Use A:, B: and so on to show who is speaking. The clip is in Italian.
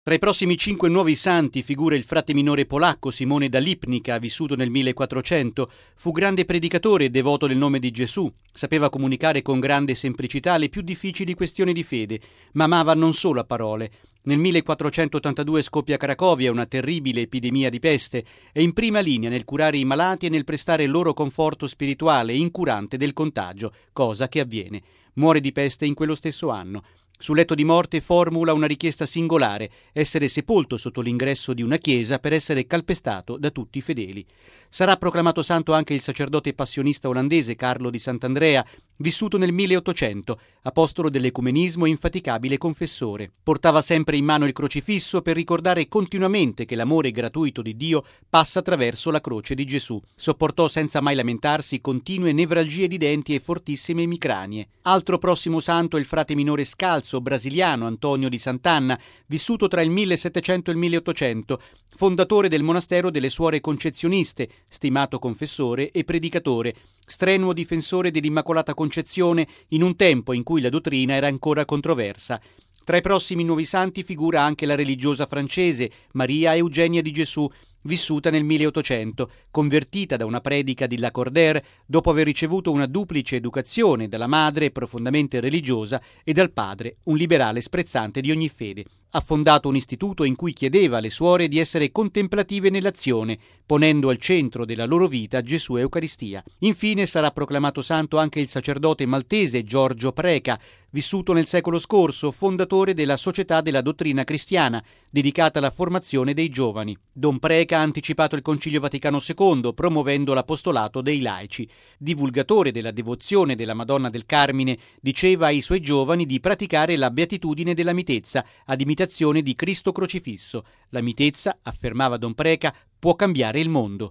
A: Tra i prossimi 5 nuovi santi figura il frate minore polacco Simone da Lipnica, vissuto nel 1400. Fu grande predicatore e devoto del nome di Gesù. Sapeva comunicare con grande semplicità le più difficili questioni di fede, ma amava non solo a parole. Nel 1482 scoppia a Cracovia una terribile epidemia di peste. È in prima linea nel curare i malati e nel prestare loro conforto spirituale, incurante del contagio, cosa che avviene. Muore di peste in quello stesso anno. Sul letto di morte formula una richiesta singolare: essere sepolto sotto l'ingresso di una chiesa per essere calpestato da tutti i fedeli. Sarà proclamato santo anche il sacerdote passionista olandese Carlo di Sant'Andrea, vissuto nel 1800, apostolo dell'ecumenismo e infaticabile confessore. Portava sempre in mano il crocifisso per ricordare continuamente che l'amore gratuito di Dio passa attraverso la croce di Gesù. Sopportò senza mai lamentarsi continue nevralgie di denti e fortissime emicranie. Altro prossimo santo è il frate minore scalzo brasiliano Antonio di Sant'Anna, vissuto tra il 1700 e il 1800, fondatore del monastero delle Suore Concezioniste, stimato confessore e predicatore, strenuo difensore dell'Immacolata Concezione in un tempo in cui la dottrina era ancora controversa. Tra i prossimi nuovi santi figura anche la religiosa francese Maria Eugenia di Gesù, vissuta nel 1800, convertita da una predica di Lacordaire dopo aver ricevuto una duplice educazione dalla madre profondamente religiosa e dal padre, un liberale sprezzante di ogni fede. Ha fondato un istituto in cui chiedeva alle suore di essere contemplative nell'azione, ponendo al centro della loro vita Gesù e Eucaristia. Infine sarà proclamato santo anche il sacerdote maltese Giorgio Preca, vissuto nel secolo scorso, fondatore della Società della Dottrina Cristiana, dedicata alla formazione dei giovani. Don Preca ha anticipato il Concilio Vaticano II, promuovendo l'apostolato dei laici. Divulgatore della devozione della Madonna del Carmine, diceva ai suoi giovani di praticare la beatitudine della mitezza, ad imitazione di Cristo crocifisso. La mitezza, affermava Don Preca, può cambiare il mondo.